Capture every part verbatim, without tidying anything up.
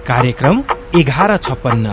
कार्यक्रम एघार छप्पन्न।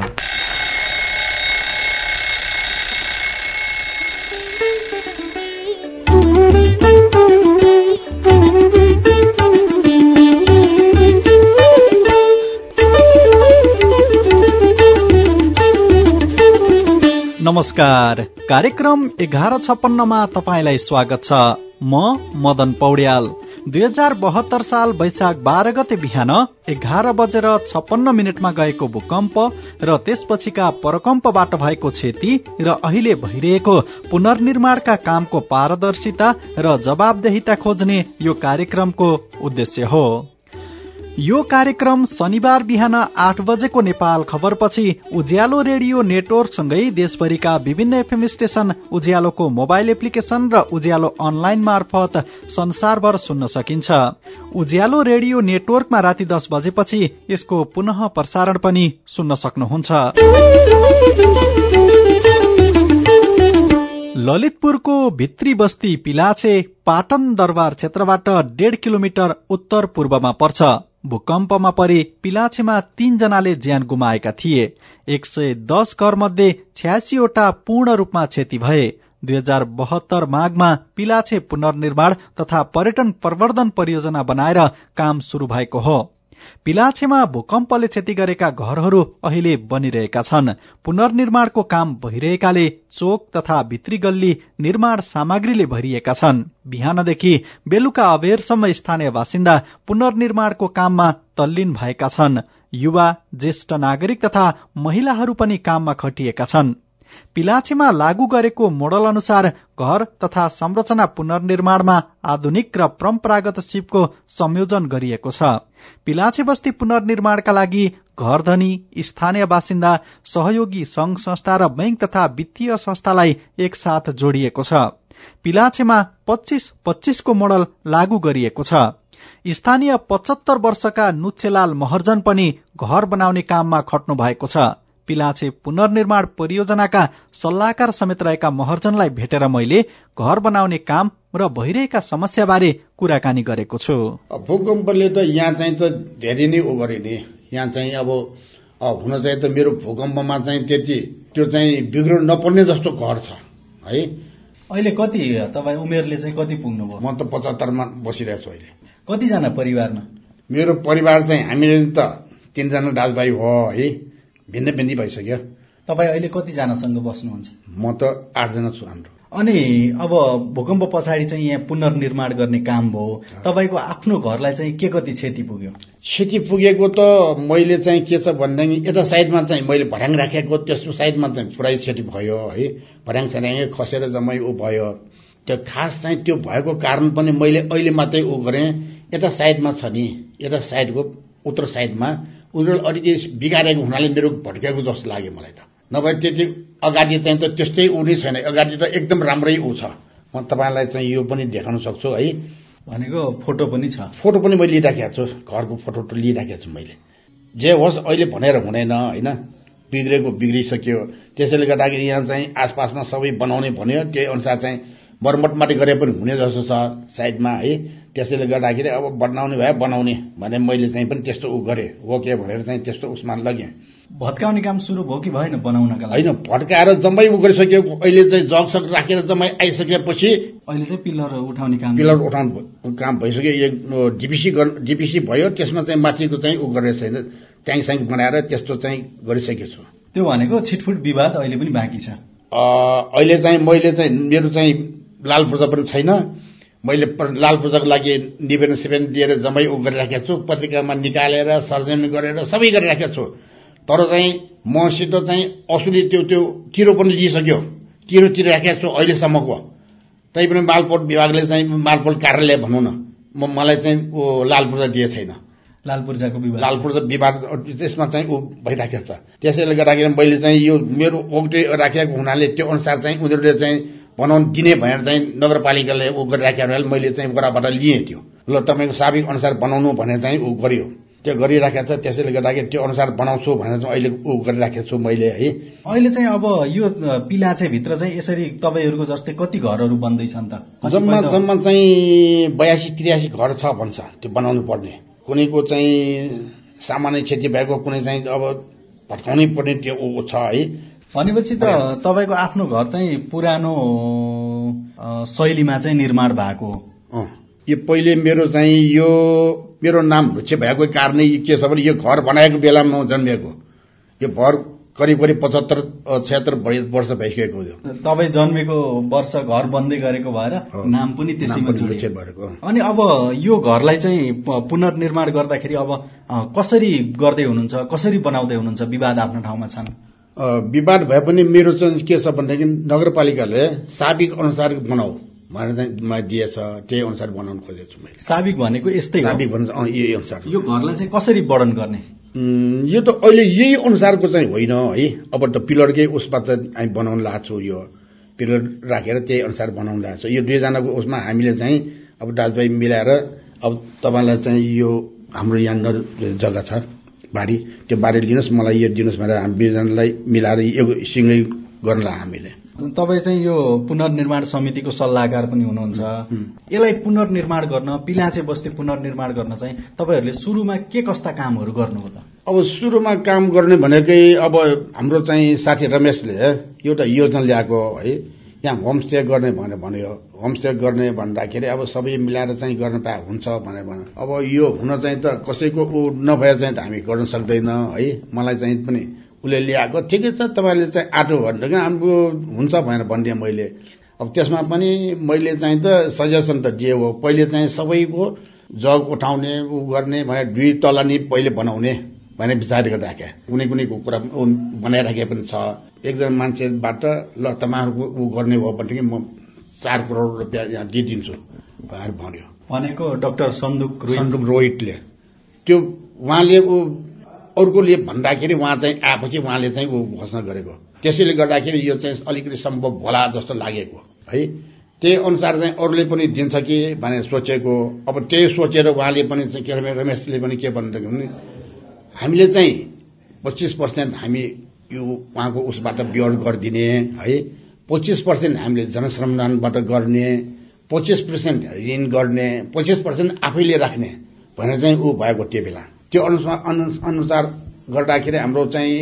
नमस्कार, कार्यक्रम एघार छप्पन्नमा तपाईंलाई स्वागत छ। म मदन पौड्याल। दुई हजार बहत्तर साल वैशाख बाह्र गते बिहान एघार बजेर छप्पन्न मिनटमा गएको भूकम्प र त्यसपछिका परकम्पबाट भएको क्षति र अहिले भइरहेको पुनर्निर्माणका कामको पारदर्शिता र जवाबदेहिता खोज्ने यो कार्यक्रमको उद्देश्य हो। यो कार्यक्रम शनिबार बिहान आठ बजेको नेपाल खबरपछि उज्यालो रेडियो नेटवर्कसँगै देशभरिका विभिन्न एफएम स्टेशन, उज्यालोको मोबाइल एप्लिकेशन र उज्यालो अनलाइन मार्फत संसारभर सुन्न सकिन्छ। उज्यालो रेडियो नेटवर्कमा राति दस बजेपछि यसको पुनः प्रसारण पनि सुन्न सक्नुहुन्छ। ललितपुरको भित्री बस्ती पिलाछे पाटन दरबार क्षेत्रबाट डेढ किलोमिटर उत्तर पूर्वमा पर्छ। भूकम्पमा परि पिलाछेमा तीन जनाले ज्यान गुमाएका थिए। एक सय दस घर मध्ये छ्यासीवटा पूर्ण रूपमा क्षति भए। दुई हजार बहत्तर माघमा पिलाछे पुनर्निर्माण तथा पर्यटन प्रवर्धन परियोजना बनाएर काम शुरू भएको हो। पिलाछेमा भूकम्पले क्षति गरेका घरहरू अहिले बनिरहेका छन्। पुनर्निर्माणको काम भइरहेकाले चोक तथा भित्री गल्ली निर्माण सामग्रीले भरिएका छन्। बिहानदेखि बेलुका अबेरसम्म स्थानीय बासिन्दा पुनर्निर्माणको काममा तल्लीन भएका छन्। युवा, ज्येष्ठ नागरिक तथा महिलाहरू पनि काममा खटिएका छन्। पिलाछेमा लागू गरेको मोडल अनुसार घर तथा संरचना पुनर्निर्माणमा आधुनिक र परम्परागत सिपको संयोजन गरिएको छ। पिलाछे बस्ती पुनर्निर्माणका लागि घरधनी, स्थानीय बासिन्दा, सहयोगी संघ संस्था र बैंक तथा वित्तीय संस्थालाई एकसाथ जोडिएको छ। पिलाछेमा पच्चीस पच्चीस को मोडल लागू गरिएको छ। स्थानीय पचहत्तर वर्षका नुच्छेलाल महर्जन पनि घर बनाउने काममा खट्नु भएको छ। पिलाछे पुनर्निर्माण परियोजनाका सल्लाहकार समेत रहेका महर्जनलाई भेटेर मैले घर बनाउने काम र भइरहेका समस्याबारे कुराकानी गरेको छु। भूकम्पले त यहाँ चाहिँ त धेरै नै उ गरे नि। यहाँ चाहिँ अब हुन चाहिँ त मेरो भूकम्पमा चाहिँ त्यति त्यो चाहिँ बिग्रनु नपर्ने जस्तो घर छ है। अहिले कति तपाईँ उमेरले चाहिँ कति पुग्नुभयो? म त पचहत्तरमा बसिरहेको छु अहिले। कतिजना परिवारमा? मेरो परिवार चाहिँ हामीले त तीनजना दाजुभाइ हो है, भिन्न भिन्नै भइसक्यो। तपाईँ अहिले कतिजनासँग बस्नुहुन्छ? म त आठजना छु हाम्रो। अनि अब भूकम्प पछाडि चाहिँ यहाँ पुनर्निर्माण गर्ने काम भयो, तपाईँको आफ्नो घरलाई चाहिँ के कति क्षति पुग्यो? क्षति पुगेको त मैले चाहिँ के छ भनेदेखि यता साइडमा चाहिँ मैले भर्याङ राखेको त्यसको साइडमा चाहिँ पुरै क्षति भयो है। भर्याङ सर्याङ खसेर जम्मै ऊ भयो। त्यो खास चाहिँ त्यो भएको कारण पनि मैले अहिले मात्रै ऊ गरेँ। यता साइडमा छ नि, यता साइडको उत्तर साइडमा उनीहरू अलिकति बिगारेको हुनाले मेरो भट्केको जस्तो लाग्यो मलाई त। नभए त्यति अगाडि चाहिँ त त्यस्तै ऊ नै छैन, अगाडि त एकदम राम्रै ऊ छ। म तपाईँलाई चाहिँ यो पनि देखाउन सक्छु है। भनेको फोटो पनि छ? फोटो पनि मैले लिइराखेको छु, घरको फोटो लिइराखेको छु मैले। जे होस् अहिले भनेर हुँदैन होइन, बिग्रेको बिग्रिसक्यो। त्यसैले गर्दाखेरि यहाँ चाहिँ आसपासमा सबै बनाउने भन्यो, त्यही अनुसार चाहिँ मर्मत मात्रै गरे पनि हुने जस्तो छ साइडमा है। त्यसैले गर्दाखेरि अब बनाउने भए बनाउने भने मैले चाहिँ पनि त्यस्तो उ गरेँ हो के भनेर चाहिँ त्यस्तो उसमा लगेँ। भत्काउने काम सुरु भयो कि भएन बनाउनका लागि? होइन, भत्काएर जम्मै उ गरिसक्यो। अहिले चाहिँ जगसग राखेर जम्मै आइसकेपछि अहिले चाहिँ पिलर उठाउने काम पिलर उठाउने काम भइसक्यो। एक डिपिसी डिपिसी भयो, त्यसमा चाहिँ माथिको चाहिँ उ गरेर छैन, ट्याङ्क स्याङ्क बनाएर त्यस्तो चाहिँ गरिसकेको छु। त्यो भनेको छिटफुट विवाद अहिले पनि बाँकी छ? अहिले चाहिँ मैले चाहिँ मेरो चाहिँ लाल पूर्जा पनि छैन। मैले लाल पूजाको लागि निवेदन सिवेदन दिएर जम्मै उ गरिराखेको छु, पत्रिकामा निकालेर सर्जमी गरेर सबै गरिराखेको छु। तर चाहिँ मसित चाहिँ असुली त्यो त्यो किरो पनि लिइसक्यो, किरो तिरिराखेको छु अहिलेसम्मको। तैपनि मालपोत विभागले चाहिँ मालपोत कार्यालय भनौँ न, म मलाई चाहिँ ऊ लाल पूर्जा दिए छैन। लाल पूर्जाको विवाद लाल पूर्जा विवाद त्यसमा चाहिँ ऊ भइराखेको छ। त्यसैले गर्दाखेरि मैले चाहिँ यो मेरो ओक्टे राखेको हुनाले त्यो अनुसार चाहिँ उनीहरूले चाहिँ बनाउन दिने भनेर चाहिँ नगरपालिकाले ऊ गरिराखेको मैले चाहिँ वराबाट लिएँ। त्यो ल तपाईँको साबिक अनुसार बनाउनु भनेर चाहिँ ऊ गरियो, त्यो गरिराखेको छ। त्यसैले गर्दाखेरि त्यो अनुसार बनाउँछु भनेर चाहिँ अहिले ऊ गरिराखेको छु मैले है। अहिले चाहिँ अब यो पिलाछे भित्र चाहिँ यसरी तपाईँहरूको जस्तै कति घरहरू बन्दैछन् त? जम्मा जम्मा चाहिँ बयासी त्रियासी घर छ भन्छ त्यो बनाउनु पर्ने। कुनैको चाहिँ सामान्य क्षति भएको कुनै चाहिँ अब भत्काउनै पर्ने त्यो ऊ छ है। भनेपछि त तपाईँको आफ्नो घर चाहिँ पुरानो शैलीमा चाहिँ निर्माण भएको हो। यो पहिले मेरो चाहिँ यो मेरो नाम लुच्छे भएको कारणै के छ भने यो घर बनाएको बेलामा जन्मेको, यो घर करिब करिब पचहत्तर छत्तर वर्ष भइसकेको हो। तपाईँ जन्मेको वर्ष घर बन्दै गरेको भएर नाम पनि त्यसैमा जोडिएको। अनि अब यो घरलाई चाहिँ पुनर्निर्माण गर्दाखेरि अब कसरी गर्दै हुनुहुन्छ, कसरी बनाउँदै हुनुहुन्छ? विवाद आफ्नो ठाउँमा छन्। विवाद भए पनि मेरो चाहिँ के छ भनेदेखि नगरपालिकाले साबिक अनुसार बनाऊ भनेर चाहिँ दिएछ, त्यही अनुसार बनाउन खोजेको छु मैले। साबिक भनेको यस्तै साबिक भन्छ यही अनुसार। यो घरलाई चाहिँ कसरी वर्णन गर्ने? यो त अहिले यही अनुसारको चाहिँ होइन है। अब त पिलरकै उसमा चाहिँ हामी बनाउन लाग्छु, यो पिलर राखेर त्यही अनुसार बनाउन लाग्छ। यो दुईजनाको उसमा हामीले चाहिँ अब दाजुभाइ मिलाएर अब तपाईँलाई चाहिँ यो हाम्रो यहाँनिर जग्गा छ बारी, त्यो बारी लिनुहोस्, मलाई यो दिनुहोस् भनेर हामी दुईजनालाई मिलाएर यो सिँगै गर्नलाई हामीले। तपाईँ चाहिँ यो पुनर्निर्माण समितिको सल्लाहकार पनि हुनुहुन्छ। यसलाई पुनर्निर्माण गर्न, पिलाचे बस्ती पुनर्निर्माण गर्न चाहिँ तपाईँहरूले सुरुमा के कस्ता कामहरू गर्नुभयो त? अब सुरुमा काम गर्ने भनेकै अब हाम्रो चाहिँ साथी रमेशले एउटा योजना ल्याएको है, यहाँ होमस्टे गर्ने भनेर भन्यो। होमस्टे गर्ने भन्दाखेरि अब सबै मिलाएर चाहिँ गर्न पाए हुन्छ भनेर भन्यो। अब यो हुन चाहिँ त कसैको ऊ नभए चाहिँ त हामी गर्न सक्दैन है। मलाई चाहिँ पनि उसले ल्याएको ठिकै छ, तपाईँले चाहिँ आटो भनेदेखि हाम्रो हुन्छ भनेर भनिदिएँ मैले। अब त्यसमा पनि मैले चाहिँ त सजेसन त दिए हो, पहिले चाहिँ सबैको जग उठाउने ऊ गर्ने भने दुई तला नि पहिले बनाउने भने विचार गरिराखे। कुनै कुनैको कुरा बनाइराखे पनि छ। एकजना मान्छेबाट ल तपाईँहरूको ऊ गर्ने हो भनेदेखि म चार करोड रुपियाँ यहाँ दिइदिन्छु भनेर भन्यो। भनेको डाक्टर सन्दुक सन्दुक रोहितले त्यो उहाँले ऊ अर्कोले भन्दाखेरि उहाँ चाहिँ आएपछि उहाँले चाहिँ ऊ घोषणा गरेको। त्यसैले गर्दाखेरि यो चाहिँ अलिकति सम्भव होला जस्तो लागेको है। त्यही अनुसार चाहिँ अरूले पनि दिन्छ कि भनेर सोचेको। अब त्यही सोचेर उहाँले पनि चाहिँ के रमेशले पनि के भन्दाखेरि हामीले चाहिँ पच्चिस पर्सेन्ट हामी यो उहाँको उसबाट बियर गरिदिने है, पच्चिस पर्सेन्ट हामीले जनश्रमदानबाट गर्ने, पच्चिस पर्सेन्ट ऋण गर्ने, पच्चिस पर्सेन्ट आफैले राख्ने भनेर चाहिँ ऊ भएको त्यो बेला। त्यो अनुसार अनुसार गर्दाखेरि हाम्रो चाहिँ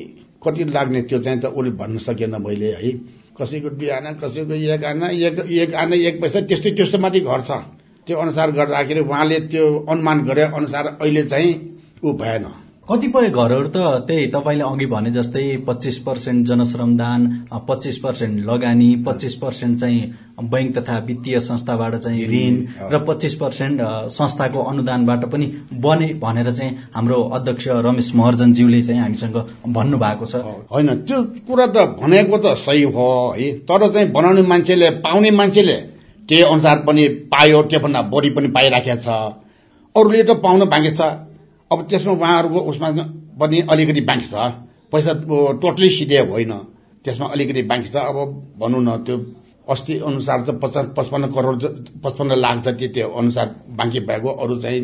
कति लाग्ने त्यो चाहिँ त उसले भन्न सकेन मैले है। कसैको दुई आना, कसैको एक आना, एक एक आना एक पैसा त्यस्तै त्यस्तो माथि घर छ। त्यो अनुसार गर्दाखेरि उहाँले त्यो अनुमान गरे अनुसार अहिले चाहिँ ऊ भएन। कतिपय घरहरू त त्यही तपाईँले अघि भने जस्तै पच्चिस पर्सेन्ट जनश्रमदान, पच्चिस पर्सेन्ट लगानी, पच्चिस पर्सेन्ट चाहिँ बैंक तथा वित्तीय संस्थाबाट चाहिँ ऋण र पच्चिस पर्सेन्ट संस्थाको अनुदानबाट पनि बने भनेर चाहिँ हाम्रो अध्यक्ष रमेश महर्जनज्यूले चाहिँ हामीसँग भन्नुभएको छ। होइन, त्यो कुरा त भनेको त सही हो है, तर चाहिँ बनाउने मान्छेले पाउने मान्छेले त्यही अनुसार पनि पायो, त्योभन्दा बढी पनि पाइराखेको छ। अरूले त पाउन बाँकी छ। अब त्यसमा उहाँहरूको उसमा पनि अलिकति बाँकी छ, पैसा टोटली सिधे होइन, त्यसमा अलिकति बाँकी छ। अब भनौँ न त्यो अस्ति अनुसार चाहिँ पचास पचपन्न करोड पचपन्न लाख जति त्यो अनुसार बाँकी भएको। अरू चाहिँ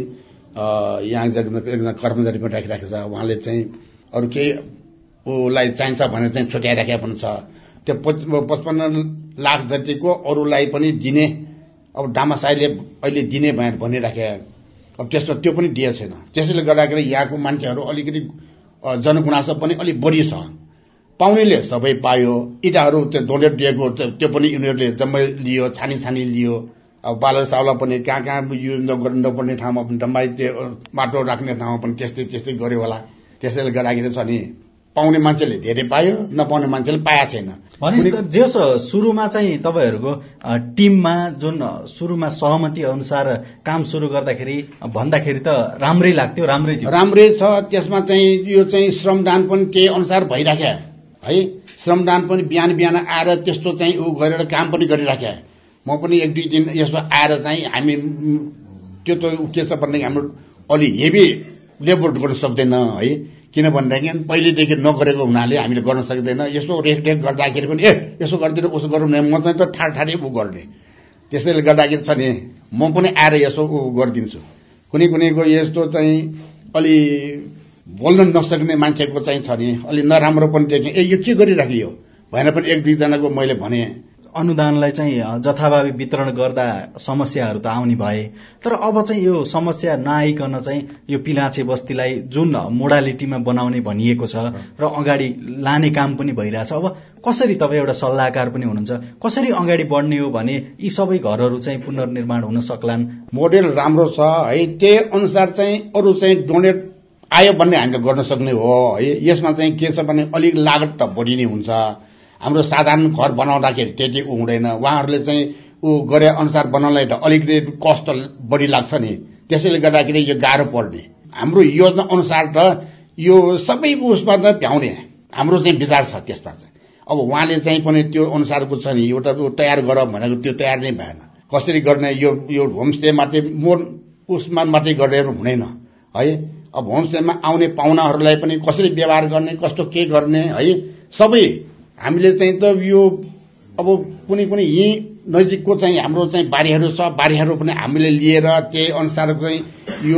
यहाँ एकजना कर्मचारी पनि राखिराखेको छ, उहाँले चाहिँ अरू केही उसलाई चाहिन्छ भने चाहिँ छुट्याइराखेको पनि छ। त्यो पचपन्न लाख जतिको अरूलाई पनि दिने, अब डामासाईले अहिले दिने भनेर भनिराखे। अब त्यसमा त्यो पनि दिएको छैन। त्यसैले गर्दाखेरि यहाँको मान्छेहरू अलिकति जनगुनासो पनि अलिक बढी छ। पाउनेले सबै पायो, इँटाहरू त्यो डोनेट दिएको त्यो पनि यिनीहरूले जम्मै लियो, छानी छानी लियो। अब बाला साउला पनि कहाँ कहाँ युज गर्नु नपर्ने ठाउँमा पनि डम्बाई त्यो माटो राख्ने ठाउँमा पनि त्यस्तै त्यस्तै गर्यो होला। त्यसैले गर्दाखेरि छ नि पाउने मान्छेले धेरै पायो, नपाउने मान्छेले पाएको छैन। भनेपछि जे सुरुमा चाहिँ तपाईँहरूको टिममा जुन सुरुमा सहमति अनुसार काम सुरु गर्दाखेरि भन्दाखेरि त राम्रै लाग्थ्यो, राम्रै थियो, राम्रै छ। त्यसमा चाहिँ यो चाहिँ श्रमदान पनि त्यही अनुसार भइराखे है। श्रमदान पनि बिहान बिहान आएर त्यस्तो चाहिँ ऊ गरेर काम पनि गरिराखे। म पनि एक दुई दिन यसो आएर चाहिँ हामी त्यो त के छ भनेदेखि हाम्रो अलि हेभी लेबर गर्न सक्दैन है, किनभनेदेखि पहिलेदेखि नगरेको हुनाले हामीले गर्न सक्दैन। यसो रेखदेख गर्दाखेरि पनि ए यसो गरिदिनु उसो गरौँ न, म चाहिँ त ठाड ठाडै ऊ गर्ने। त्यसैले गर्दाखेरि छ नि म पनि आएर यसो ऊ गरिदिन्छु। कुनै कुनैको यस्तो चाहिँ अलि बोल्न नसक्ने मान्छेको चाहिँ छ नि अलि नराम्रो पनि देखेँ, ए यो के गरिराखियो भनेर पनि एक दुईजनाको मैले भने। अनुदानलाई चाहिँ जथाभावी वितरण गर्दा समस्याहरू त आउने भए, तर अब चाहिँ यो समस्या नआइकन चाहिँ यो पिलाचे बस्तीलाई जुन मोडालिटीमा बनाउने भनिएको छ र अगाडि लाने काम पनि भइरहेछ, अब कसरी तपाईँ एउटा सल्लाहकार पनि हुनुहुन्छ, कसरी अगाडि बढ्ने हो भने यी सबै घरहरू चाहिँ पुनर्निर्माण हुन सक्लान्? मोडेल राम्रो छ है, त्यही अनुसार चाहिँ अरू चाहिँ डोनेट आयो भन्ने हामीले गर्न सक्ने हो है। यसमा चाहिँ के छ भने अलिक लागत त बढी नै हुन्छ। हाम्रो साधारण घर बनाउँदाखेरि त्यति उ हुँदैन, उहाँहरूले चाहिँ ऊ गरे अनुसार बनाउनलाई त अलिकति कस्ट बढी लाग्छ नि, त्यसैले गर्दाखेरि यो गाह्रो पर्ने। हाम्रो योजना अनुसार त यो सबै उसमा त भ्याउने हाम्रो चाहिँ विचार छ। त्यसमा चाहिँ अब उहाँले चाहिँ पनि त्यो अनुसारको छ नि, एउटा तयार गर भनेको त्यो तयार नै भएन। कसरी गर्ने यो यो होमस्टे मात्रै मोर उसमा मात्रै गरेर हुँदैन है। अब होमस्टेमा आउने पाहुनाहरूलाई पनि कसरी व्यवहार गर्ने, कस्तो के गर्ने है, सबै हामीले चाहिँ त यो अब कुनै पनि यही नजिकको चाहिँ हाम्रो चाहिँ बारीहरू छ, बारीहरू पनि हामीले लिएर त्यही अनुसार चाहिँ यो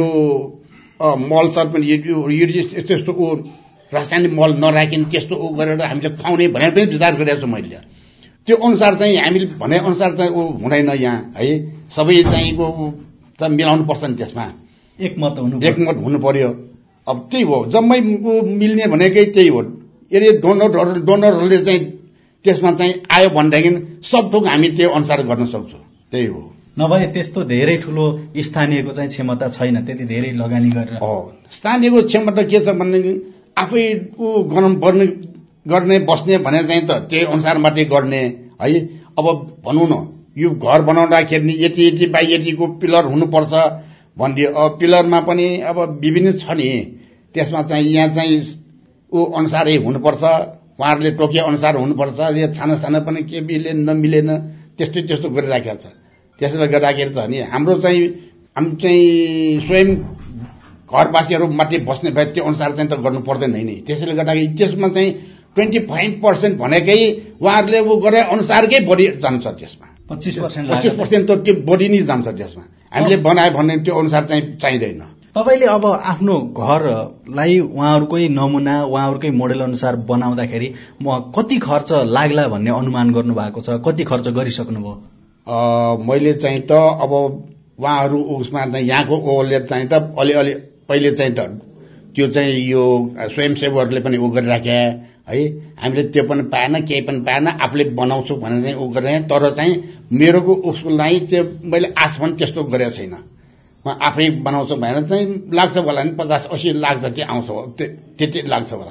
मल सर पनि यस्तो यस्तो ऊ रासायनिक मल नराखिने त्यस्तो ऊ गरेर हामीले खुवाउने भनेर पनि विचार गरेको छु मैले। त्यो अनुसार चाहिँ हामीले भने अनुसार चाहिँ ऊ हुँदैन यहाँ है। सबै चाहिँ त मिलाउनु पर्छ नि, त्यसमा एकमत हुनु एकमत हुनु पर्यो। अब त्यही हो, जम्मै मिल्ने भनेकै त्यही हो। यदि डोनरहरू डोनरहरूले चाहिँ त्यसमा चाहिँ आयो भनेदेखि सब थोक हामी त्यो अनुसार गर्न सक्छौँ, त्यही हो। नभए त्यस्तो धेरै ठुलो स्थानीयको चाहिँ क्षमता छैन त्यति धेरै लगानी गरेर। हो, स्थानीयको क्षमता के छ भनेदेखि आफै ऊ गरम पर्ने गर्ने बस्ने भने चाहिँ त त्यही अनुसार मात्रै गर्ने है। अब भनौँ न यो घर बनाउँदाखेरि नि यति यति बाई यतिको पिलर हुनुपर्छ भनिदियो। अब पिलरमा पनि अब विभिन्न छ नि, त्यसमा चाहिँ यहाँ चाहिँ ऊ अनुसारै हुनुपर्छ, उहाँहरूले टोके अनुसार हुनुपर्छ। यो छाना छाना पनि के मिलेन नमिलेन त्यस्तो त्यस्तो गरिराखेको छ। त्यसले गर्दाखेरि त नि हाम्रो चाहिँ हामी चाहिँ स्वयं घरवासीहरू मात्रै बस्ने भए त्यो अनुसार चाहिँ त गर्नु पर्दैन नि। त्यसैले गर्दाखेरि त्यसमा चाहिँ ट्वेन्टी फाइभ पर्सेन्ट भनेकै उहाँहरूले ऊ गरे अनुसारकै बढी जान्छ। त्यसमा पच्चिस पर्सेन्ट पच्चिस पर्सेन्ट त त्यो बढी नै जान्छ। त्यसमा हामीले बनायो भने त्यो अनुसार चाहिँ चाहिँदैन। तपाईँले अब आफ्नो घरलाई उहाँहरूकै नमुना उहाँहरूकै मोडेल अनुसार बनाउँदाखेरि कति खर्च लाग्ला भन्ने अनुमान गर्नुभएको छ, कति खर्च गरिसक्नुभयो? मैले चाहिँ त अब उहाँहरू उसमा यहाँको ओले चाहिँ त अलिअलि पहिले चाहिँ त त्यो चाहिँ यो स्वयंसेवकहरूले पनि उ गरिराखे है। हामीले त्यो पनि पाएन, केही पनि पाएन, आफूले बनाउँछु भनेर चाहिँ उ गरेँ। तर चाहिँ मेरोको उसको लागि त्यो मैले आश पनि त्यस्तो गरेको छैन। म आफै बनाउँछु भनेर चाहिँ लाग्छ होला नि पचास अस्सी लाग्छ कि आउँछ त्यति लाग्छ होला।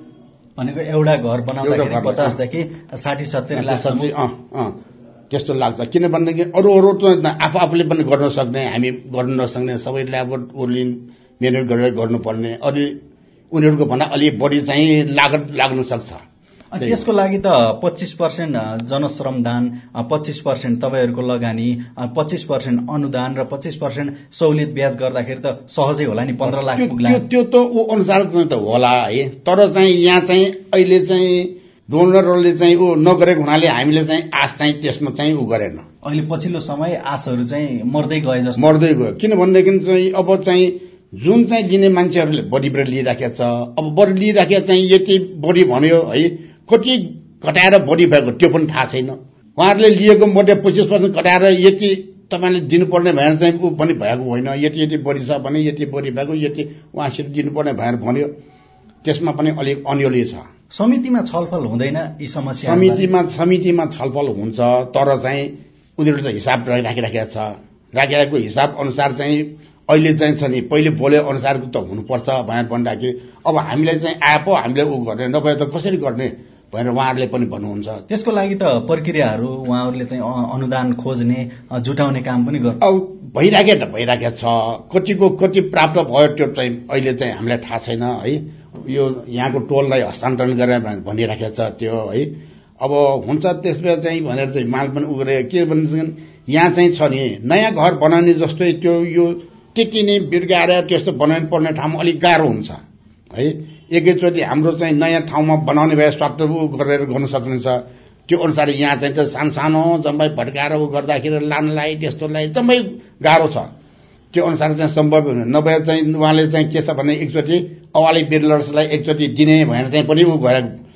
भनेको एउटा घर बनाउँदाखेरि पचासदेखि साठी सत्तरी लाख अँ अँ त्यस्तो लाग्छ। किनभनेदेखि अरू अरू त आफू आफूले पनि गर्न सक्ने, हामी गर्न नसक्ने, सबैले अब उसले मेहनत गरेर गर्नुपर्ने, अलि उनीहरूको भन्दा अलि बढी चाहिँ लागत लाग्न सक्छ। त्यसको लागि त पच्चिस पर्सेन्ट जनश्रम दान, पच्चिस पर्सेन्ट तपाईँहरूको लगानी, पच्चिस पर्सेन्ट अनुदान र पच्चिस पर्सेन्ट सहुलियत ब्याज गर्दाखेरि त सहजै होला नि, पन्ध्र लाख पुग्ला। त्यो त ऊ अनुसार त होला है। तर चाहिँ यहाँ चाहिँ अहिले चाहिँ डोनरहरूले चाहिँ ऊ नगरेको हुनाले हामीले चाहिँ आश चाहिँ त्यसमा चाहिँ ऊ गरेन। अहिले पछिल्लो समय आशहरू चाहिँ मर्दै गए जस्तो मर्दै गयो। किनभनेदेखि चाहिँ अब चाहिँ जुन चाहिँ लिने मान्छेहरूले बढी बढी लिइराखेको छ। अब बढी लिइराखेको चाहिँ यति बढी भन्यो है, कति घटाएर बढी भएको त्यो पनि थाहा छैन। उहाँहरूले लिएको मध्ये पच्चिस पर्सेन्ट घटाएर यति तपाईँले दिनुपर्ने भएर चाहिँ ऊ पनि भएको होइन। यति यति बढी छ भने यति बढी भएको, यति उहाँसित दिनुपर्ने भएर भन्यो, त्यसमा पनि अलिक अन्योली छ। समितिमा छलफल हुँदैन यी समस्या? समितिमा समितिमा छलफल हुन्छ, तर चाहिँ उनीहरूले त हिसाब राखिराखेको छ। राखेको हिसाब अनुसार चाहिँ अहिले चाहिँ छ नि, पहिले बोले अनुसारको त हुनुपर्छ भनेर भन्दाखेरि अब हामीले चाहिँ आए पो हामीले ऊ गर्ने, नभए त कसरी गर्ने भनेर उहाँहरूले पनि भन्नुहुन्छ। त्यसको लागि त प्रक्रियाहरू उहाँहरूले चाहिँ अनुदान खोज्ने जुटाउने काम पनि गर्नु अब भइराखे त भइराखेको छ। कतिको कति प्राप्त भयो त्यो चाहिँ अहिले चाहिँ हामीलाई थाहा छैन है। यो यहाँको टोललाई हस्तान्तरण गरेर भनिराखेको छ त्यो है। अब हुन्छ त्यसमा चाहिँ भनेर चाहिँ माल पनि उगरे के भन्छ यहाँ चाहिँ छ नि नयाँ घर बनाउने जस्तै त्यो यो त्यति नै बिर्गाएर त्यस्तो बनाउनु पर्ने ठाउँमा अलिक गाह्रो हुन्छ है। एकैचोटि हाम्रो चाहिँ नयाँ ठाउँमा बनाउने भए स्वाट गरेर गर्न सक्नुहुन्छ। त्यो अनुसार यहाँ चाहिँ त सानो सानो जम्मै भट्काएर उ गर्दाखेरि लानलाई त्यस्तोलाई जम्मै गाह्रो छ। त्यो अनुसार चाहिँ सम्भव हुने नभए चाहिँ उहाँले चाहिँ के छ भने एकचोटि अवाली बिल्डर्सलाई एकचोटि दिने भनेर चाहिँ पनि ऊ भएर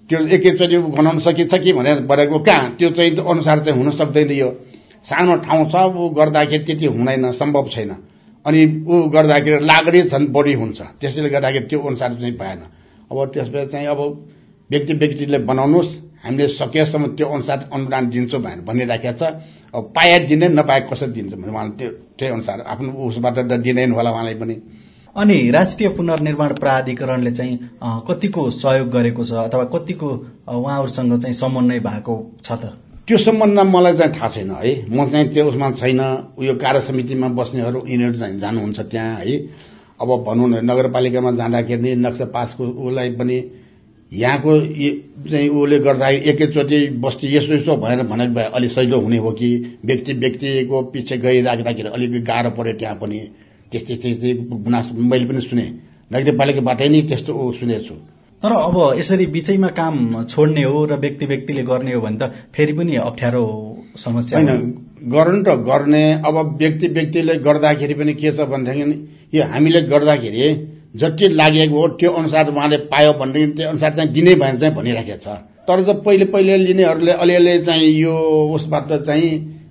त्यो एकैचोटि गनाउन सकिन्छ कि भनेर बढेको कहाँ त्यो चाहिँ अनुसार चाहिँ हुन सक्दैन। यो सानो ठाउँ छ ऊ गर्दाखेरि त्यति हुँदैन, सम्भव छैन। अनि ऊ गर्दाखेरि लागरी झन् बढी हुन्छ, त्यसैले गर्दाखेरि त्यो अनुसार चाहिँ भएन। अब त्यसपछि चाहिँ अब व्यक्ति व्यक्तिले बनाउनुहोस्, हामीले सकेसम्म त्यो अनुसार अनुदान दिन्छौँ भनेर भनिराखेको छ। अब पाए दिने नपाए कसरी दिन्छ भने उहाँले त्यो त्यही अनुसार आफ्नो उसबाट त दिँदैन होला उहाँलाई पनि। अनि राष्ट्रिय पुनर्निर्माण प्राधिकरणले चाहिँ कतिको सहयोग गरेको छ अथवा कतिको उहाँहरूसँग चाहिँ समन्वय भएको छ त? त्यो सम्बन्धमा मलाई चाहिँ थाहा छैन है, म चाहिँ त्यो उसमा छैन। उयो कार्य समितिमा बस्नेहरू यिनीहरू चाहिँ जानुहुन्छ त्यहाँ है। अब भनौँ न नगरपालिकामा जाँदाखेरि नक्सा पासको उसलाई पनि यहाँको चाहिँ उसले गर्दा एकैचोटि बस्ती यसो यसो भएर भनेको भए अलिक सजिलो हुने हो कि व्यक्ति व्यक्तिको पछि गइराख्दाखेरि अलिक गाह्रो पर्यो। त्यहाँ पनि त्यस्तै त्यस्तै गुनासो मैले पनि सुने, नगरपालिकाबाटै नै त्यस्तो सुनेको छु। तर अब यसरी बिचैमा काम छोड्ने हो र व्यक्ति व्यक्तिले गर्ने हो भने त फेरि पनि अप्ठ्यारो समस्या होइन। गर्नु त गर्ने, अब व्यक्ति व्यक्तिले गर्दाखेरि पनि के छ भनेदेखि यो हामीले गर्दाखेरि जति लागेको हो त्यो अनुसार उहाँले पायो भनेदेखि त्यो अनुसार चाहिँ दिनै भएन चाहिँ भनिराखेको छ। तर जब पहिले पहिले लिनेहरूले अलिअलि चाहिँ यो उसबाट चाहिँ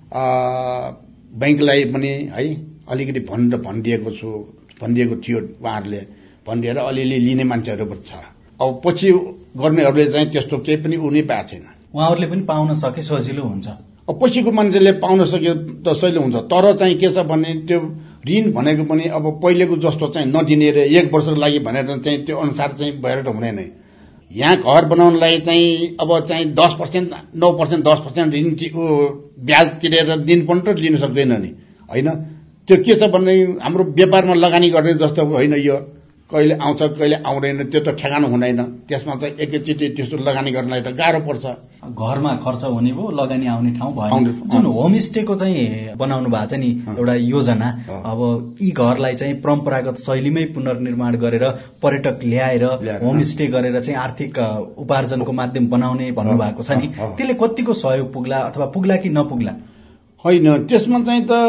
ब्याङ्कलाई पनि है अलिकति भन् भनिदिएको छु भनिदिएको थियो उहाँहरूले, भनिदिएर अलिअलि लिने मान्छेहरू पनि छ। अब पछि गर्नेहरूले चाहिँ त्यस्तो केही पनि उनी पाएको छैन। उहाँहरूले पनि पाउन सके सजिलो हुन्छ। अब पछिको मान्छेले पाउन सक्यो त सजिलो हुन्छ। तर चाहिँ के छ भने त्यो ऋण भनेको पनि अब पहिलेको जस्तो चाहिँ नदिने रे एक वर्षको लागि भनेर चाहिँ त्यो अनुसार चाहिँ भएर त हुँदैन। यहाँ घर बनाउनलाई चाहिँ अब चाहिँ दस पर्सेन्ट नौ पर्सेन्ट दस पर्सेन्ट ऋण ब्याज तिरेर दिन पनि त लिन सक्दैन नि होइन। त्यो के छ भने हाम्रो व्यापारमा लगानी गर्ने जस्तो होइन, यो कहिले आउँछ कहिले आउँदैन, त्यो त ठेगानो हुँदैन। त्यसमा चाहिँ एकैचोटि त्यस्तो लगानी गर्नलाई त गाह्रो पर्छ। घरमा खर्च हुने भयो, लगानी आउने ठाउँ भयो। जुन होमस्टेको चाहिँ बनाउनु भएको छ नि एउटा योजना, अब यी घरलाई चाहिँ परम्परागत शैलीमै पुनर्निर्माण गरेर पर्यटक ल्याएर होमस्टे गरेर चाहिँ आर्थिक उपार्जनको माध्यम बनाउने भन्नुभएको छ नि, त्यसले कतिको सहयोग पुग्ला अथवा पुग्ला कि नपुग्ला? होइन, त्यसमा चाहिँ त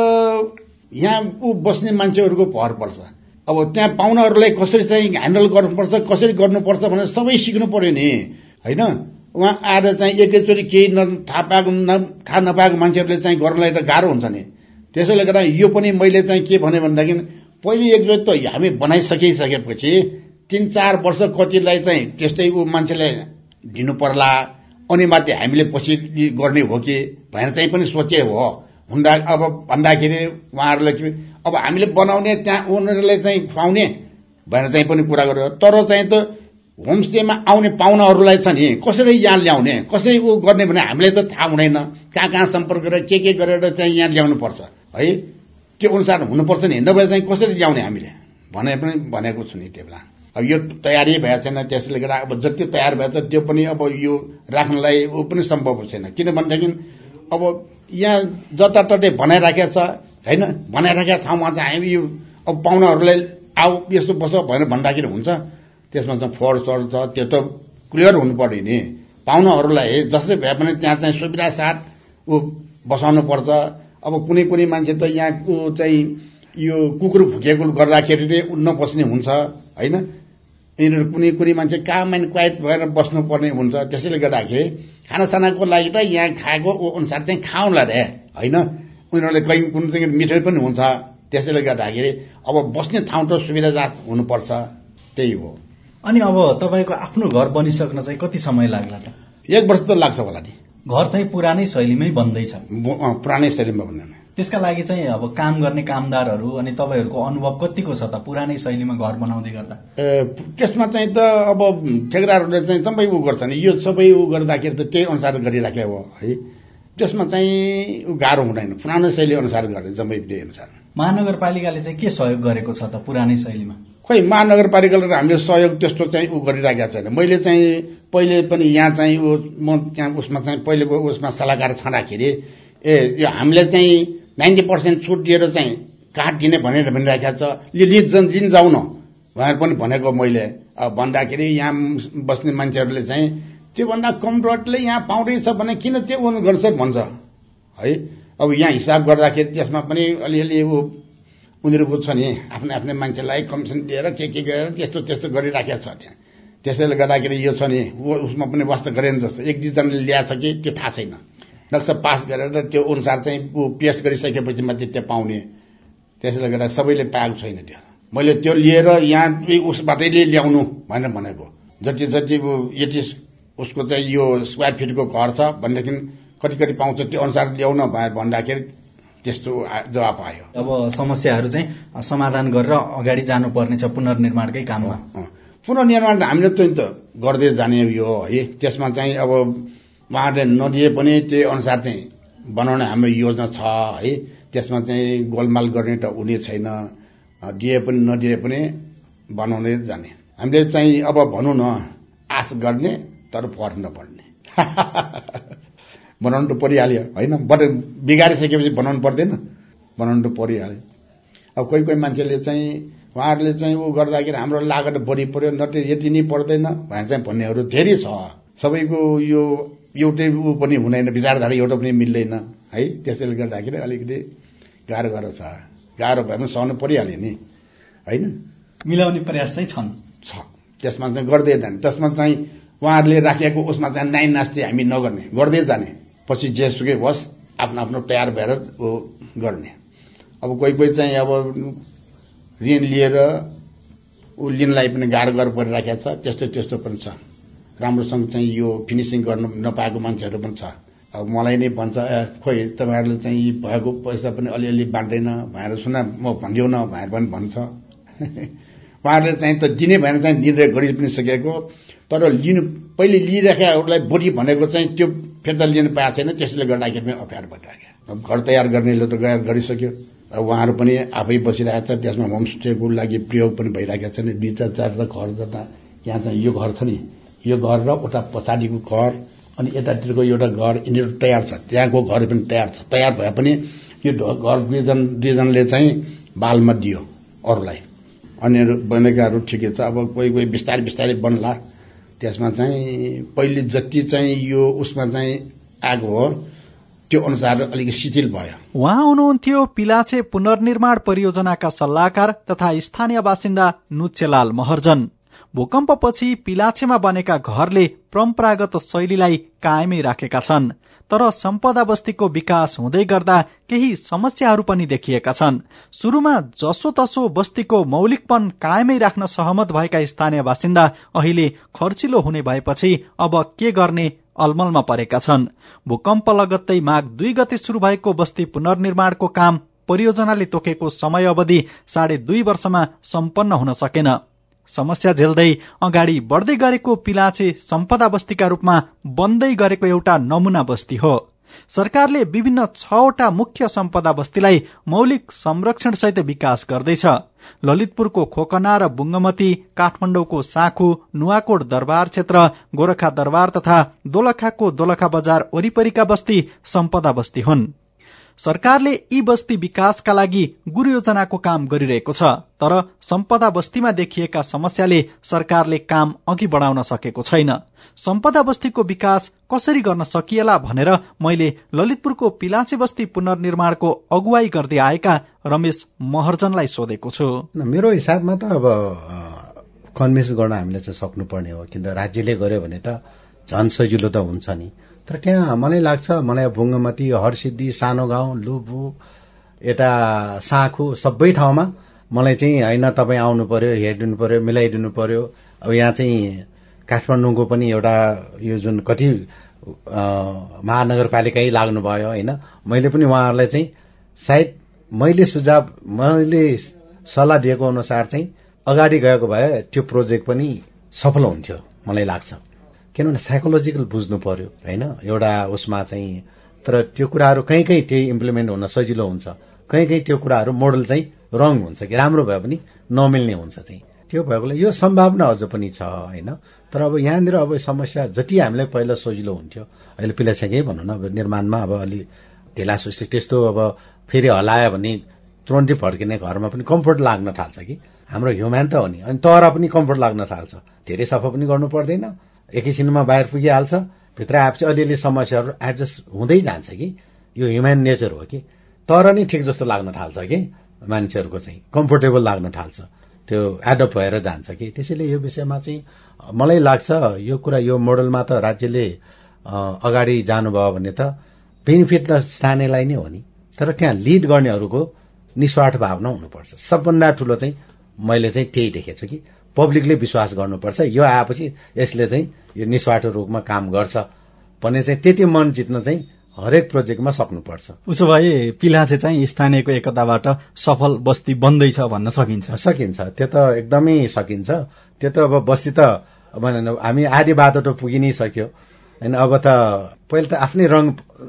यहाँ ऊ बस्ने मान्छेहरूको भर पर्छ। अब त्यहाँ पाहुनाहरूलाई कसरी चाहिँ ह्यान्डल गर्नुपर्छ, कसरी गर्नुपर्छ भनेर सबै सिक्नु पर्यो नि होइन। उहाँ आएर चाहिँ एकैचोटि केही न थाहा पाएको न थाहा नपाएको मान्छेहरूले चाहिँ गर्नलाई त गाह्रो हुन्छ नि। त्यसैले गर्दा यो पनि मैले चाहिँ के भने भनेदेखि पहिले एकचोटि त हामी बनाइसकिसकेपछि तिन चार वर्ष कतिलाई चाहिँ त्यस्तै ऊ मान्छेलाई दिनु पर्ला, अनि मात्रै हामीले पछि गर्ने हो कि भनेर चाहिँ पनि सोचे हो हुँदा। अब भन्दाखेरि उहाँहरूलाई अब हामीले बनाउने त्यहाँ उनीहरूले चाहिँ खुवाउने भनेर चाहिँ पनि कुरा गर्यो। तर चाहिँ त होमस्टेमा आउने पाहुनाहरूलाई छ नि कसरी यहाँ ल्याउने, कसरी ऊ गर्ने भने हामीलाई त थाहा हुँदैन। कहाँ कहाँ सम्पर्क गरेर के के गरेर चाहिँ यहाँ ल्याउनु पर्छ है, त्यो अनुसार हुनुपर्छ नि। नभए चाहिँ कसरी ल्याउने हामीले भने पनि भनेको छु नि त्यो बेला। अब यो तयारी भएको छैन, त्यसले गर्दा अब जति तयार भएछ त्यो पनि अब यो राख्नलाई ऊ पनि सम्भव छैन। किनभनेदेखि अब यहाँ जताततै बनाइराखेको छ होइन, बनाइराखेको ठाउँमा चाहिँ हामी यो अब पाहुनाहरूलाई आऊ यसो बस भनेर भन्दाखेरि हुन्छ। त्यसमा चाहिँ फोहोर सोहोर छ, त्यो त क्लियर हुनु पर्यो नि। पाहुनाहरूलाई जसरी भए पनि त्यहाँ चाहिँ सुविधा साथ ऊ बसाउनु पर्छ। अब कुनै कुनै मान्छे त यहाँ ऊ चाहिँ यो कुकुर भुकेको गर्दाखेरि नबस्ने हुन्छ होइन। यिनीहरू कुनै कुनै मान्छे काम एन्ड क्वाइट भएर बस्नुपर्ने हुन्छ। त्यसैले गर्दाखेरि खानासानाको लागि त यहाँ खाएको अनुसार चाहिँ खाउँला रे होइन। उनीहरूले कहीँ कुनै चाहिँ मिठाई पनि हुन्छ। त्यसैले गर्दाखेरि अब बस्ने ठाउँ त सुविधाजनक हुनुपर्छ, त्यही हो। अनि अब तपाईँको आफ्नो घर बनिसक्न चाहिँ कति समय लाग्ला त? एक वर्ष त लाग्छ होला नि। घर चाहिँ पुरानै शैलीमै बन्दैछ? पुरानै शैलीमा बन्दैन। त्यसका लागि चाहिँ अब काम गर्ने कामदारहरू अनि तपाईँहरूको अनुभव कतिको छ त पुरानै शैलीमा घर बनाउँदै गर्दा? त्यसमा चाहिँ त अब ठेकेदारहरूले चाहिँ सबै उ गर्छ नि, यो सबै उ गर्दाखेरि त त्यही अनुसार गरिराखेको हो है। त्यसमा चाहिँ गाह्रो हुँदैन, पुरानो शैली अनुसार गर्ने जम्मै त्यही अनुसार। महानगरपालिकाले चाहिँ के सहयोग गरेको छ त पुरानै शैलीमा? खोइ महानगरपालिकाले हामीले सहयोग त्यस्तो चाहिँ उ गरिराखेको छैन। मैले चाहिँ पहिले पनि यहाँ चाहिँ ऊ म त्यहाँ उसमा चाहिँ पहिलेको उसमा सल्लाहकार छँदाखेरि ए यो हामीले चाहिँ नाइन्टी पर्सेन्ट छुट दिएर चाहिँ काठ दिने भनेर भनिराखेको छ, लिज लिन जाउँ न भनेर पनि भनेको मैले। अब भन्दाखेरि यहाँ बस्ने मान्छेहरूले चाहिँ त्योभन्दा कम रेटले यहाँ पाउँदैछ भने किन त्यो उन गर्छ भन्छ है। अब यहाँ हिसाब गर्दाखेरि त्यसमा पनि अलिअलि ऊ उनीहरूको छ नि, आफ्नै आफ्नै मान्छेलाई कमिसन दिएर के के गरेर त्यस्तो त्यस्तो गरिराखेको छ त्यहाँ। त्यसैले गर्दाखेरि यो छ नि उसमा पनि वास्ता गरेन जस्तो एक दुईजनाले ल्याएछ कि त्यो थाहा छैन। नक्सा पास गरेर त्यो अनुसार चाहिँ पेश गरिसकेपछि मात्रै त्यो पाउने। त्यसैले गर्दा सबैले पाएको छैन त्यो। मैले त्यो लिएर यहाँ उसबाटै ल्याउनु भनेर भनेको। जति जति यति उसको चाहिँ यो स्क्वायर फिटको घर छ भनेदेखि कति कति पाउँछ त्यो अनुसार ल्याउन भन्दाखेरि त्यस्तो जवाब आयो। अब समस्याहरू चाहिँ समाधान गरेर अगाडि जानुपर्ने छ पुनर्निर्माणकै काममा। पुनर्निर्माण त हामीले त गर्दै जाने यो है। त्यसमा चाहिँ अब उहाँहरूले नदिए पनि त्यही अनुसार चाहिँ बनाउने हाम्रो योजना छ है। त्यसमा चाहिँ गोलमाल गर्ने त हुने छैन। दिए पनि नदिए पनि बनाउँदै जाने। हामीले चाहिँ अब भनौँ न आश गर्ने तर फर नपर्ने। बनाउनु त परिहाल्यो होइन। बट बिगारिसकेपछि बनाउनु पर्दैन, बनाउनु त परिहाल्यो। अब कोही कोही मान्छेले चाहिँ उहाँहरूले चाहिँ ऊ गर्दाखेरि हाम्रो लागत बढी पर्यो न त यति नै पर्दैन भनेर चाहिँ भन्नेहरू धेरै छ। सबैको यो एउटै ऊ पनि हुँदैन, विचारधारा एउटा पनि मिल्दैन है। त्यसैले गर्दाखेरि अलिकति गाह्रो गाह्रो छ। गाह्रो भए पनि सहनु परिहाल्यो नि होइन। मिलाउने प्रयास चाहिँ छन् छ त्यसमा चाहिँ गर्दै जाने। त्यसमा चाहिँ उहाँहरूले राखेको उसमा चाहिँ नाइ नास्ति हामी नगर्ने, गर्दै जाने। पछि जेसुकै होस् आफ्नो आफ्नो तयार भएर ऊ गर्ने। अब कोही कोही चाहिँ अब ऋण लिएर ऊ लिनलाई पनि गाह्रो गाह्रो परिराखेको छ। त्यस्तो त्यस्तो पनि छ। राम्रोसँग चाहिँ यो फिनिसिङ गर्न नपाएको मान्छेहरू पनि छ। अब मलाई नै भन्छ खोइ तपाईँहरूले चाहिँ भएको पैसा पनि अलिअलि बाँड्दैन भनेर सुना म भनिदिउ न भनेर पनि भन्छ। उहाँहरूले चाहिँ त दिने भनेर चाहिँ निर्णय गरि पनि सकेको, तर लिनु पहिले लिइराखेकाहरूलाई बढी भनेको चाहिँ त्यो फिर्ता लिनु पाएको छैन। त्यसले गर्दाखेरि पनि अप्ठ्यारो भइराख्यो। अब घर तयार गर्नेले त गएर गरिसक्यो। अब उहाँहरू पनि आफै बसिरहेको छ। त्यसमा होमस्टेको लागि प्रयोग पनि भइरहेको छ नि। दुई चार चारवटा घर जता यहाँ चाहिँ यो घर छ नि, यो घर र उता पछाडिको घर अनि यतातिरको एउटा घर यिनीहरू तयार छ। त्यहाँको घर पनि तयार छ। तयार भए पनि यो घर दुईजना दुईजनाले चाहिँ बालमा दियो अरूलाई। अन्यहरू बनेकाहरू ठिकै छ। अब कोही कोही बिस्तारै बिस्तारै बन्ला। त्यसमा चाहिँ पहिले जति चाहिँ यो उसमा चाहिँ आएको हो त्यो अनुसार अलिकति शिथिल भयो। उहाँ हुनुहुन्थ्यो पिलाचे पुनर्निर्माण परियोजनाका सल्लाहकार तथा स्थानीय बासिन्दा नुच्छेलाल महर्जन। भूकम्पपछि पिलाचेमा बनेका घरले परम्परागत शैलीलाई कायमै राखेका छन्, तर सम्पदा बस्तीको विकास हुँदै गर्दा केही समस्याहरू पनि देखिएका छन्। सुरुमा जसोतसो बस्तीको मौलिकपन कायमै राख्न सहमत भएका स्थानीय बासिन्दा अहिले खर्चिलो हुने भएपछि अब के गर्ने अलमलमा परेका छन्। भूकम्प लगत्तै माघ दुई गते शुरू भएको बस्ती पुनर्निर्माणको काम परियोजनाले तोकेको समय अवधि साढे दुई वर्षमा सम्पन्न हुन सकेन। समस्या झेल्दै अगाडि बढ्दै गरेको पिलाचे सम्पदा बस्तीका रूपमा बन्दै गरेको एउटा नमूना बस्ती हो। सरकारले विभिन्न छवटा मुख्य सम्पदा बस्तीलाई मौलिक संरक्षण सहित विकास गर्दैछ। ललितपुरको खोकना र बुङ्गमती, काठमाडौँको साँखु, नुवाकोट दरबार क्षेत्र, गोरखा दरबार तथा दोलखाको दोलखा बजार वरिपरिका बस्ती सम्पदा बस्ती हुन्। सरकारले यी बस्ती विकासका लागि गुरु योजनाको काम गरिरहेको छ, तर सम्पदा बस्तीमा देखिएका समस्याले सरकारले काम अघि बढाउन सकेको छैन। सम्पदा बस्तीको विकास कसरी गर्न सकिएला भनेर मैले ललितपुरको पिलाचे बस्ती पुनर्निर्माणको अगुवाई गर्दै आएका रमेश महर्जनलाई सोधेको छु। मेरो हिसाबमा त अब कन्भिन्स गर्न हामीले चाहिँ सक्नुपर्ने हो, किन राज्यले गर्यो भने त झन् सजिलो त हुन्छ नि। तर त्यहाँ मलाई लाग्छ, मलाई बुङ्गमती, हरसिद्धि, सानो गाउँ, लुबु, यता साँखु सबै ठाउँमा मलाई चाहिँ होइन तपाईँ आउनु पर्यो, हेरिदिनु पर्यो, मिलाइदिनु पर्यो। अब यहाँ चाहिँ काठमाडौँको पनि एउटा यो जुन कति महानगरपालिकै लाग्नुभयो होइन। मैले पनि उहाँहरूलाई चाहिँ सायद मैले सुझाव मैले सल्लाह दिएको अनुसार चाहिँ अगाडि गएको भए त्यो प्रोजेक्ट पनि सफल हुन्थ्यो मलाई लाग्छ। किनभने साइकोलोजिकल बुझ्नु पर्यो होइन एउटा उसमा चाहिँ। तर त्यो कुराहरू कहीँ कहीँ त्यही इम्प्लिमेन्ट हुन सजिलो हुन्छ, कहीँ कहीँ त्यो कुराहरू मोडल चाहिँ रङ हुन्छ कि राम्रो भए पनि नमिल्ने हुन्छ चाहिँ। त्यो भएकोले यो सम्भावना अझ पनि छ होइन। तर अब यहाँनिर अब समस्या जति हामीलाई पहिला सजिलो हुन्थ्यो, अहिले पिलाचेकै भनौँ न, अब निर्माणमा अब अलि ढिला सुस्ती त्यस्तो अब फेरि हलायो भने तुरन्तै फर्किने घरमा पनि कम्फोर्ट लाग्न थाल्छ कि। हाम्रो ह्युम्यान त हो नि, अनि तर पनि कम्फोर्ट लाग्न थाल्छ। धेरै सफा पनि गर्नु पर्दैन, एकैछिनमा बाहिर पुगिहाल्छ। भित्र आएपछि अलिअलि समस्याहरू एडजस्ट हुँदै जान्छ कि। यो ह्युम्यान नेचर हो कि। तर नि ठिक जस्तो लाग्न थाल्छ कि मान्छेहरूको चाहिँ कम्फोर्टेबल लाग्न थाल्छ। त्यो एडप्ट भएर जान्छ कि। त्यसैले यो विषयमा चाहिँ मलाई लाग्छ यो कुरा यो मोडलमा त राज्यले अगाडि जानुभयो भने त बेनिफिट त स्थानीयलाई नै हो नि, तर त्यहाँ लिड गर्नेहरूको निस्वार्थ भावना हुनुपर्छ। सबभन्दा ठुलो चाहिँ मैले चाहिँ त्यही देखेको छु कि पब्लिकले विश्वास गर्नुपर्छ यो आएपछि यसले चाहिँ यो निस्वार्थ रूपमा काम गर्छ भन्ने चाहिँ त्यति मन जित्न चाहिँ हरेक प्रोजेक्टमा सक्नुपर्छ। उसो भए पिलाचे चाहिँ स्थानीयको एकताबाट सफल बस्ती बन्दैछ भन्न सकिन्छ? सकिन्छ, त्यो त एकदमै सकिन्छ। त्यो त अब बस्ती त हामी आधी बाटो त पुगि नै सक्यो होइन। अब त पहिले त आफ्नै रङ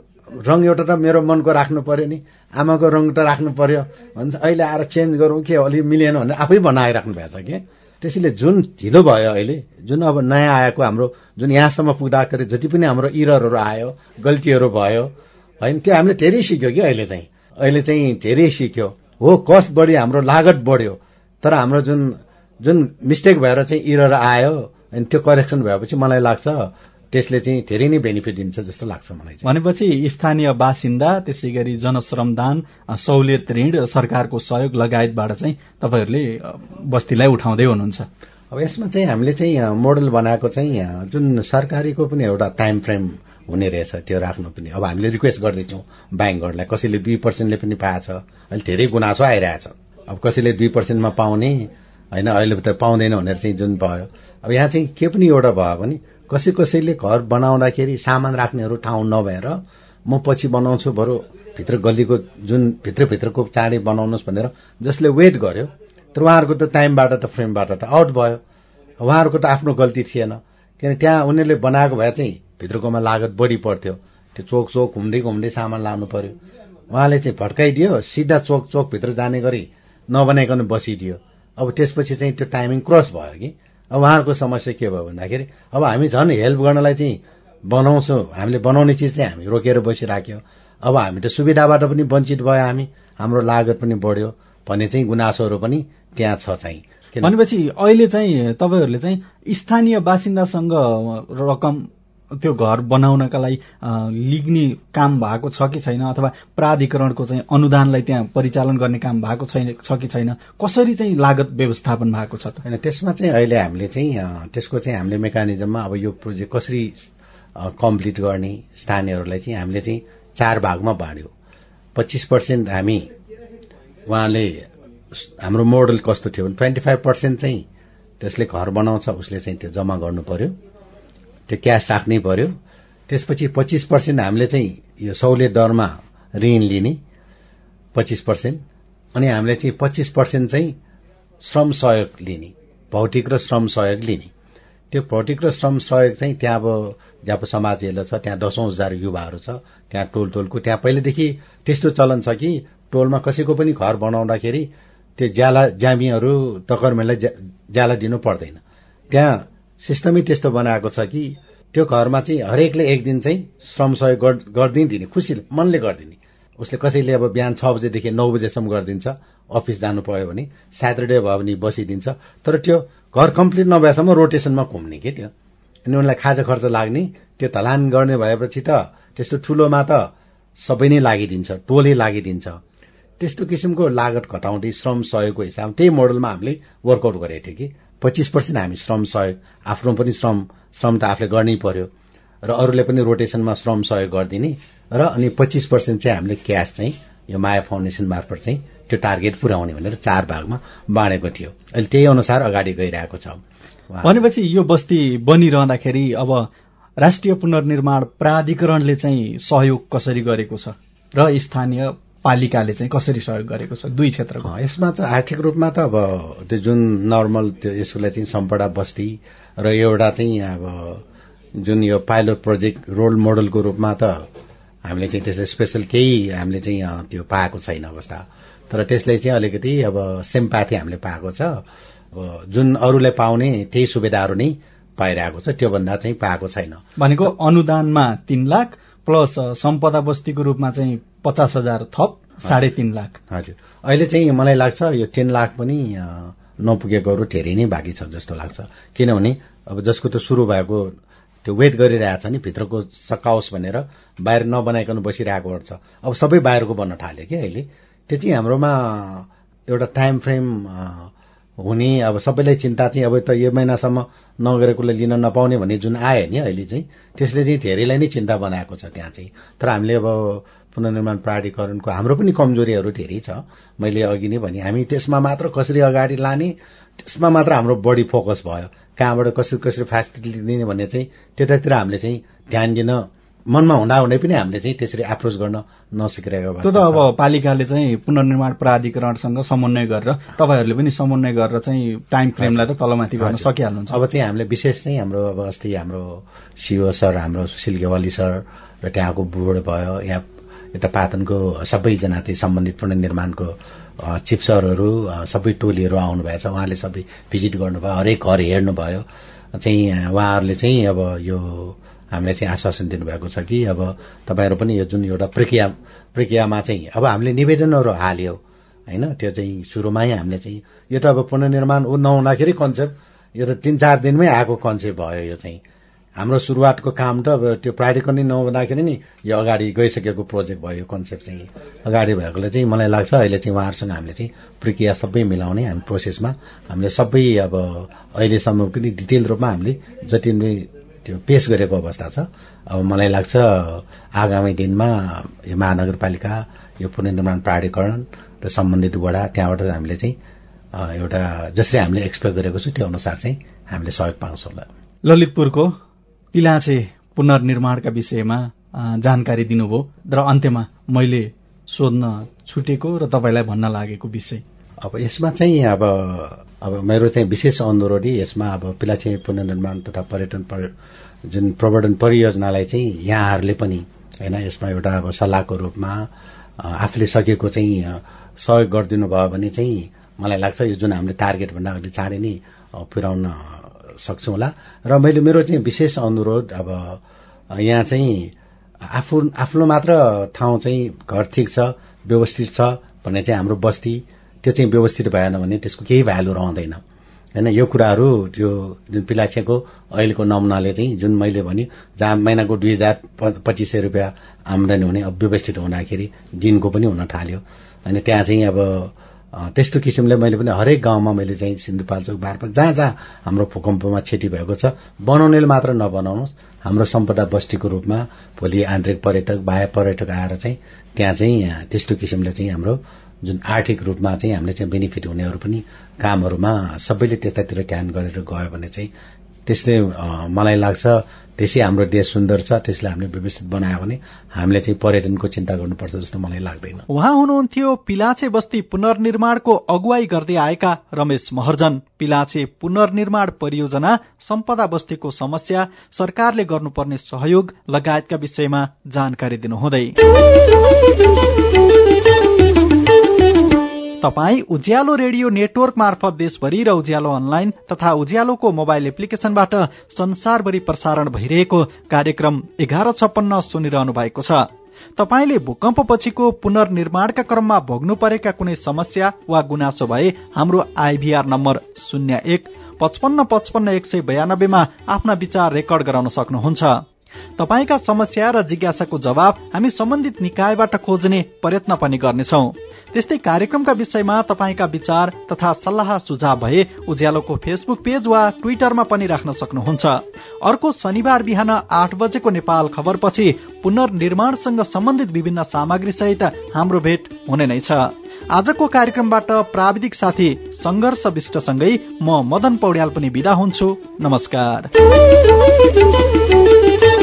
रङ एउटा त मेरो मनको राख्नु पर्यो नि, आमाको रङ त राख्नु पर्यो भन्छ। अहिले आएर चेन्ज गरौँ के अलि मिलेन भनेर आफै बनाइराख्नु भएको छ कि। त्यसैले जुन ढिलो भयो अहिले, जुन अब नयाँ आएको हाम्रो जुन यहाँसम्म पुग्दाखेरि जति पनि हाम्रो इररहरू आयो, गल्तीहरू भयो होइन, त्यो हामीले धेरै सिक्यो कि अहिले चाहिँ अहिले चाहिँ धेरै सिक्यो हो। कस्ट बढ्यो, हाम्रो लागत बढ्यो, तर हाम्रो जुन जुन मिस्टेक भएर चाहिँ इरर आयो अनि त्यो करेक्सन भएपछि मलाई लाग्छ त्यसले चाहिँ धेरै नै बेनिफिट दिन्छ जस्तो लाग्छ मलाई। भनेपछि स्थानीय बासिन्दा, त्यसै गरी जनश्रमदान, सहुलियत ऋण, सरकारको सहयोग लगायतबाट चाहिँ तपाईँहरूले बस्तीलाई उठाउँदै हुनुहुन्छ। अब यसमा चाहिँ हामीले चाहिँ मोडल बनाएको चाहिँ जुन सरकारीको पनि एउटा टाइम फ्रेम हुने रहेछ त्यो राख्नु पनि। अब हामीले रिक्वेस्ट गर्दैछौँ ब्याङ्कहरूलाई, कसैले दुई पर्सेन्टले पनि पाएछ, अहिले धेरै गुनासो आइरहेछ। अब कसैले दुई पर्सेन्टमा पाउने होइन, अहिले त पाउँदैन भनेर चाहिँ जुन भयो। अब यहाँ चाहिँ के पनि एउटा भयो भने कसै कसैले घर बनाउँदाखेरि सामान राख्नेहरू ठाउँ नभएर म पछि बनाउँछु बरु भित्र गल्लीको जुन भित्रभित्रको चाँडै बनाउनुहोस् भनेर जसले वेट गर्यो, तर उहाँहरूको त टाइमबाट त फ्रेमबाट त आउट भयो। उहाँहरूको त आफ्नो गल्ती थिएन, किनभने त्यहाँ उनीहरूले बनाएको भए चाहिँ भित्रकोमा लागत बढी पर्थ्यो। त्यो चोक चोक घुम्दै घुम्दै सामान लानु पर्यो। उहाँले चाहिँ भट्काइदियो, सिधा चोक चोकभित्र जाने गरी नबनाइकन बसिदियो। अब त्यसपछि चाहिँ त्यो टाइमिङ क्रस भयो कि। अब उहाँहरूको समस्या के भयो भन्दाखेरि अब हामी झन् हेल्प गर्नलाई चाहिँ बनाउँछौँ, हामीले बनाउने चिज चाहिँ हामी रोकेर बसिराख्यो। अब हामी त सुविधाबाट पनि वञ्चित भयो, हामी हाम्रो लागत पनि बढ्यो भन्ने चाहिँ गुनासोहरू पनि त्यहाँ छ चाहिँ। भनेपछि अहिले चाहिँ तपाईँहरूले चाहिँ स्थानीय बासिन्दासँग रकम त्यो घर बनाउनका लागि लिग्ने काम भएको छ कि छैन, अथवा प्राधिकरणको चाहिँ अनुदानलाई त्यहाँ परिचालन गर्ने काम भएको छैन छ कि छैन, कसरी चाहिँ लागत व्यवस्थापन भएको छ त? होइन, त्यसमा चाहिँ अहिले हामीले चाहिँ त्यसको चाहिँ हामीले मेकानिजममा अब यो प्रोजेक्ट कसरी कम्प्लिट गर्ने स्थानीयहरूलाई चाहिँ हामीले चाहिँ चार भागमा बाँड्यो। पच्चिस पर्सेन्ट हामी उहाँले हाम्रो मोडल कस्तो थियो भने ट्वेन्टी फाइभ पर्सेन्ट चाहिँ त्यसले घर बनाउँछ उसले चाहिँ त्यो जम्मा गर्नु पर्यो, त्यो क्यास राख्नै पर्यो। त्यसपछि पच्चिस पर्सेन्ट हामीले चाहिँ यो सहुलियत दरमा ऋण लिने पच्चिस पर्सेन्ट, अनि हामीले चाहिँ पच्चिस पर्सेन्ट चाहिँ श्रम सहयोग लिने, भौतिक र श्रम सहयोग लिने। त्यो भौतिक र श्रम सहयोग चाहिँ त्यहाँ अब जहाँ समाज हेलो छ, त्यहाँ दसौँ हजार युवाहरू छ, त्यहाँ टोल टोलको त्यहाँ पहिलेदेखि त्यस्तो चलन छ कि टोलमा कसैको पनि घर बनाउँदाखेरि त्यो ज्याला जामीहरू तकर्मेलाई ज्याला दिनु पर्दैन। त्यहाँ सिस्टमै त्यस्तो बनाएको छ कि त्यो घरमा चाहिँ हरेकले एक दिन चाहिँ श्रम सहयोग गरिदिने दिने, खुसीले मनले गरिदिने। उसले कसैले अब बिहान छ बजेदेखि नौ बजेसम्म गरिदिन्छ, अफिस जानु पर्यो भने स्याटरडे भयो भने बसिदिन्छ, तर त्यो घर कम्प्लिट नभएसम्म रोटेसनमा घुम्ने के त्यो। अनि उनलाई खाजा खर्च लाग्ने, त्यो धलान गर्ने भएपछि त त्यस्तो ठुलोमा त सबै नै लागिदिन्छ, टोलै लागिदिन्छ। त्यस्तो किसिमको लागत घटाउँदै श्रम सहयोगको हिसाब त्यही मोडलमा हामीले वर्कआउट गरेको थियौँ कि पच्चिस पर्सेन्ट हामी श्रम सहयोग, आफ्नो पनि श्रम श्रम त आफूले गर्नै पर्यो र अरूले पनि रोटेसनमा श्रम सहयोग गरिदिने, र अनि पच्चिस पर्सेन्ट चाहिँ हामीले क्यास चाहिँ यो माया फाउन्डेसन मार्फत चाहिँ त्यो टार्गेट पुर्याउने भनेर चार भागमा बाँडेको थियो। अहिले त्यही अनुसार अगाडि गइरहेको छ। भनेपछि यो बस्ती बनिरहँदाखेरि अब राष्ट्रिय पुनर्निर्माण प्राधिकरणले चाहिँ सहयोग कसरी गरेको छ र स्थानीय पालिकाले चाहिँ कसरी सहयोग गरेको छ दुई क्षेत्रको? यसमा चाहिँ आर्थिक रूपमा त अब त्यो जुन नर्मल त्यो यसलाई चाहिँ सम्पदा बस्ती र एउटा चाहिँ अब जुन यो पाइलट प्रोजेक्ट रोल मोडलको रूपमा त हामीले चाहिँ त्यसले स्पेसल केही हामीले चाहिँ त्यो पाएको छैन अवस्था, तर त्यसले चाहिँ अलिकति अब सिम्प्याथी हामीले पाएको छ। अब जुन अरूले पाउने त्यही सुविधाहरू नै पाइरहेको छ, त्योभन्दा चाहिँ पाएको छैन। भनेको अनुदानमा तीन लाख प्लस सम्पदा बस्तीको रूपमा चाहिँ पचास हजार थप साढे तीन लाख। हजुर, अहिले चाहिँ मलाई लाग्छ यो तीन लाख पनि नपुगेकोहरू धेरै नै बाँकी छ जस्तो लाग्छ, किनभने अब जसको त सुरु भएको त्यो वेट गरिरहेछ नि भित्रको सकाओस् भनेर बाहिर नबनाइकन बसिरहेको छ। अब सबै बाहिरको बन्न थाल्यो कि अहिले। त्यो चाहिँ हाम्रोमा एउटा टाइम फ्रेम हुने अब सबैलाई चिन्ता चाहिँ अब त यो महिनासम्म नगरेकोलाई लिन नपाउने भन्ने जुन आयो नि अहिले चाहिँ त्यसले चाहिँ धेरैलाई नै चिन्ता बनाएको छ त्यहाँ चाहिँ। तर हामीले अब पुनर्निर्माण प्राधिकरणको हाम्रो पनि कमजोरीहरू धेरै छ। मैले अघि नै भने हामी त्यसमा मात्र कसरी अगाडि लाने त्यसमा मात्र हाम्रो बढी फोकस भयो। कहाँबाट कसरी कसरी फेसिलिटी दिने भन्ने चाहिँ त्यतातिर हामीले चाहिँ ध्यान दिन मनमा हुँदा हुँदै पनि हामीले चाहिँ त्यसरी एप्रोच गर्न नसिकिरहेको भयो। त्यो त अब पालिकाले चाहिँ पुनर्निर्माण प्राधिकरणसँग समन्वय गरेर तपाईँहरूले पनि समन्वय गरेर चाहिँ टाइम फ्रेमलाई त तलमाथि गर्न सकिहाल्नुहुन्छ। अब चाहिँ हामीले विशेष चाहिँ हाम्रो अब अस्ति हाम्रो सिओ सर हाम्रो सुशील गेवाली सर र त्यहाँको बोर्ड भयो, यहाँ यता पाटनको सबैजना चाहिँ सम्बन्धित पुनर्निर्माणको चिफ सरहरू सबै टोलीहरू आउनुभएछ। उहाँले सबै भिजिट गर्नुभयो, हरेक घर हेर्नुभयो। चाहिँ उहाँहरूले चाहिँ अब यो हामीले चाहिँ आश्वासन दिनुभएको छ कि अब तपाईँहरू पनि यो जुन एउटा प्रक्रिया प्रक्रियामा चाहिँ अब हामीले निवेदनहरू हाल्यो होइन, त्यो चाहिँ सुरुमै हामीले चाहिँ यो त अब पुनर्निर्माण ऊ नहुँदाखेरि कन्सेप्ट यो त तिन चार दिनमै आएको कन्सेप्ट भयो। यो चाहिँ हाम्रो सुरुवातको काम त अब त्यो प्राधिकरण नै नहुँदाखेरि नि यो अगाडि गइसकेको प्रोजेक्ट भयो। यो कन्सेप्ट चाहिँ अगाडि भएकोले चाहिँ मलाई लाग्छ अहिले चाहिँ उहाँहरूसँग हामीले चाहिँ प्रक्रिया सबै मिलाउने हामी प्रोसेसमा हामीले सबै अब अहिलेसम्म पनि डिटेल रूपमा हामीले जति नै त्यो पेश गरेको अवस्था छ। अब मलाई लाग्छ आगामी दिनमा यो महानगरपालिका यो पुनर्निर्माण प्राधिकरण र सम्बन्धित वडा त्यहाँबाट हामीले चाहिँ एउटा जसरी हामीले एक्सपेक्ट गरेको छु त्यो अनुसार चाहिँ हामीले सहयोग पाउँछौँ। होला ललितपुरको पिलाचे पुनर्निर्माणका विषयमा जानकारी दिनुभयो र अन्त्यमा मैले सोध्न छुटेको र तपाईँलाई भन्न लागेको विषय अब यसमा चाहिँ अब अब मेरो चाहिँ विशेष अनुरोध यसमा अब पिलाचे पुनर्निर्माण तथा पर्यटन पर जुन प्रवर्धन परियोजनालाई चाहिँ यहाँहरूले पनि होइन यसमा एउटा अब सल्लाहको रूपमा आफूले सकेको चाहिँ सहयोग गरिदिनु भयो भने चाहिँ मलाई लाग्छ यो जुन हामीले टार्गेटभन्दा अलिक चाँडै नै पुर्याउन सक्छौँ होला। र मैले मेरो चाहिँ विशेष अनुरोध अब यहाँ चाहिँ आफू आफ्नो मात्र ठाउँ चाहिँ घर ठिक छ व्यवस्थित छ भन्ने चाहिँ हाम्रो बस्ती त्यो चाहिँ व्यवस्थित भएन भने त्यसको केही भ्यालु रहँदैन होइन। यो कुराहरू त्यो जुन पिलाचेको अहिलेको नमुनाले चाहिँ जुन मैले भने जहाँ महिनाको दुई हजार पच्चिस सय रुपियाँ आम्दानी हुने अब व्यवस्थित हुँदाखेरि दिनको पनि हुन थाल्यो होइन। त्यहाँ चाहिँ अब त्यस्तो किसिमले मैले पनि हरेक गाउँमा मैले चाहिँ सिन्धुपाल्चोक बारपाक जहाँ जहाँ हाम्रो भूकम्पमा क्षति भएको छ बनाउनेले मात्र नबनाउनुहोस्, हाम्रो सम्पदा बस्तीको रूपमा भोलि आन्तरिक पर्यटक बाह्य पर्यटक आएर चाहिँ त्यहाँ चाहिँ त्यस्तो किसिमले चाहिँ हाम्रो जुन आर्थिक रूपमा चाहिँ हामीले चाहिँ बेनिफिट हुनेहरू पनि कामहरूमा सबैले त्यतातिर ध्यान गरेर गयो भने चाहिँ त्यसले मलाई लाग्छ त्यसै हाम्रो देश सुन्दर छ, त्यसलाई हामीले व्यवस्थित बनायो भने हामीले चाहिँ पर्यटनको चिन्ता गर्नुपर्छ जस्तो मलाई लाग्दैन। उहाँ हुनुहुन्थ्यो पिलाचे बस्ती पुनर्निर्माणको अगुवाई गर्दै आएका रमेश महर्जन। पिलाचे पुनर्निर्माण परियोजना, सम्पदा बस्तीको समस्या, सरकारले गर्नुपर्ने सहयोग लगायतका विषयमा जानकारी दिनुहुँदै तपाई उज्यालो रेडियो नेटवर्क मार्फत देशभरि र उज्यालो अनलाइन तथा उज्यालोको मोबाइल एप्लिकेशनबाट संसारभरि प्रसारण भइरहेको कार्यक्रम एघार छप्पन्न सुनिरहनु भएको छ। तपाईले भूकम्पपछिको पुनर्निर्माणका क्रममा भोग्नु परेका कुनै समस्या वा गुनासो भए हाम्रो आइभीआर नम्बर शून्य एक पचपन्न पचपन्न एक सय बयानब्बेमा आफ्ना विचार रेकर्ड गराउन सक्नुहुन्छ। तपाईका समस्या र जिज्ञासाको जवाब हामी सम्बन्धित निकायबाट खोज्ने प्रयत्न पनि गर्नेछौं। त्यस्तै कार्यक्रमका विषयमा तपाईका विचार तथा सल्लाह सुझाव भए उज्यालोको फेसबुक पेज वा ट्विटरमा पनि राख्न सक्नुहुन्छ। अर्को शनिबार बिहान आठ बजेको नेपाल खबरपछि पुनर्निर्माणसँग सम्बन्धित विभिन्न सामग्री सहित हाम्रो भेट हुने नै छ। आजको कार्यक्रमबाट प्राविधिक साथी संघर्ष विष्टसँगै म मदन पौड्याल पनि बिदा हुन्छु। नमस्कार।